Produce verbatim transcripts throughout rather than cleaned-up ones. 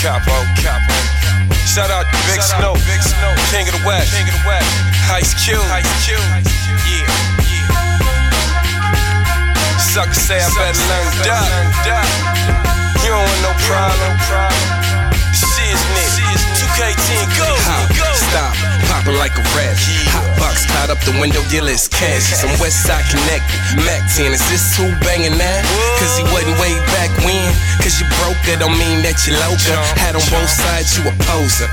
Capo, Capo. Shout out to Big Snow, Big Snow, King of the West, King of the West. Ice Cube, Ice Cube. Yeah, yeah. Suckers say I better learn to die. You don't want no problem. Shiznit, two K ten, go, go. Stop, poppin' like a rap. Hot box tied up the window, dealers cash. Some Westside connected, Mac ten. Is this who bangin' that? Cause he wasn't way back when. Cause you broke, that don't mean that you loca. Had on both sides, you a poser.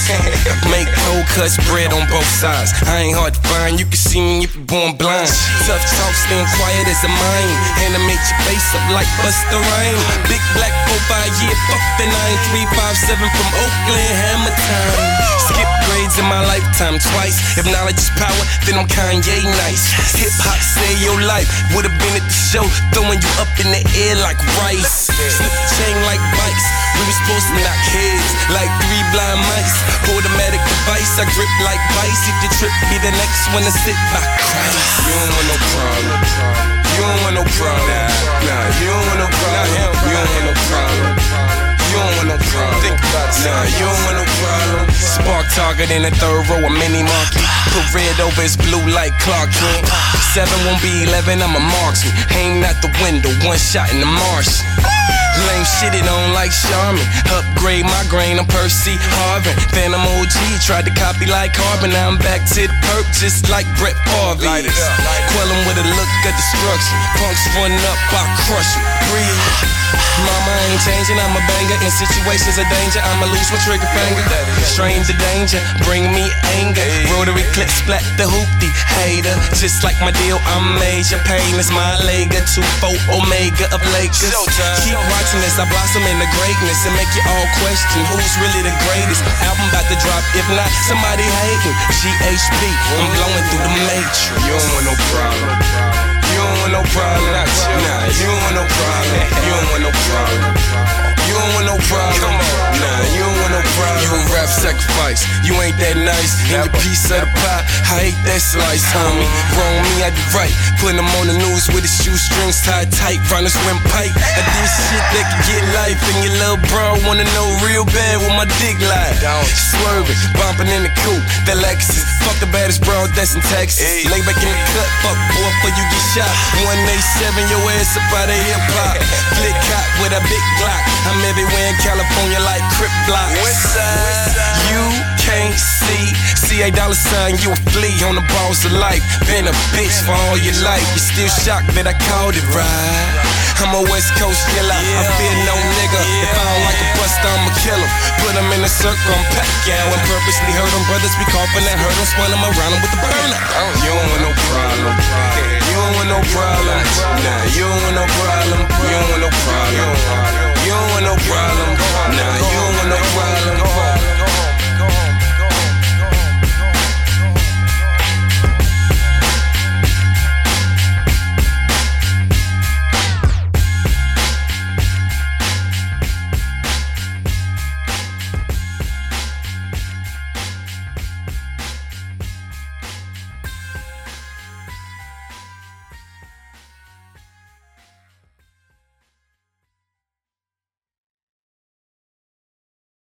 Make cold cuts, bread on both sides. I ain't hard to find, you can see me if you're born blind. Tough talk, staying quiet as a mine. Animate your face up like Busta Rhymes. Big black profile, yeah, fuck the nine three five seven from Oakland, Hammer time. Skip grades in my lifetime twice. If knowledge is power, then I'm Kanye nice. Hip hop saved your life. Would've been at the show, throwing you up in the air like rice. Slip the chain like bikes. We was supposed to knock heads like three blind mice. Automatic device, I grip like vice. If you trip, be the next one to sit by Christ. You don't want no problem. You don't want no problem. Nah, nah, you don't want no problem. You don't want no problem. You don't want no problem. Think about it. Nah, you don't want no problem. Spark target in the third row, a mini market. Put red over his blue like Clark Kent. Seven won't be eleven, I'm a marksman. Hang out the window, one shot in the Martian. Lame shit, it on like Charmin. Upgrade my grain, I'm Percy Harvin. Phantom O G, tried to copy like Carbon. Now I'm back to the perp, just like Brett Favre. Quell him with a look of destruction. Punks run up, I crush him. Breathe. Mama ain't changing, I'm a banger. In situations of danger, I'ma lose my trigger finger. Strain the danger, bring me anger. Rotary clip, splat the hoopty. Hater, just like my deal, I'm major. Pain is my lega, two four Omega of Lakers. Keep watching as I blossom into greatness and make you all question who's really the greatest. Album about to drop, if not, somebody hating. G H P, I'm blowing through the matrix. You don't want no problem. You don't want no problem. Nah, you don't want no problem. You don't want no problem. You don't want no problem. Nah, you don't want no problem. You a rap sacrifice, you ain't that nice. In your piece of the pie, I hate that slice, homie. Wrong me, I do right. Putting them on the news with his shoestrings tied tight, round the swim pipe. I do shit that can get life, and your little bro wanna know real bad what my dick like. Swerving, bumping in the coupe, that Lexus. Fuck the baddest bro that's in Texas. Lay back in the cut, fuck boy, before you get shot. one eighty-seven, your ass up out of hip hop. Flick cop with a big Glock. I'm everywhere in California like Crip blocks. You can't see, see a dollar sign, you a flea on the balls of life. Been a bitch for all your life. You still shocked that I called it right. I'm a West Coast killer, I fear no nigga. If I don't like a buster, I'ma kill him. Put him in a circle, I'm Pacquiao and purposely hurt him. Brothers be coughing and hurt him, spun him around him with the burner. You don't want no problem. You don't want no problem. Nah, you don't want no problem. You don't want no problem. You don't want no problem. Nah, you don't want no problem.